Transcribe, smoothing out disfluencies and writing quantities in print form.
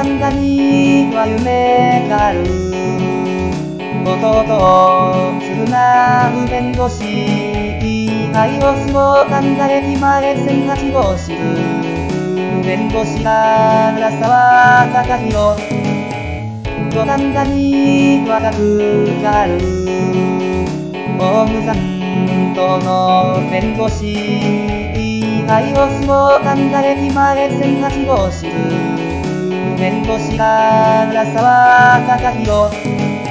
神田には夢がある。弟を償う弁護士。愛を過ご神田駅前1008号室。弁護士が浦沢隆弘。神田には学がある。オウム残党の弁護士。愛を過ご神田駅前1008号室。弁護士が浦沢隆弘。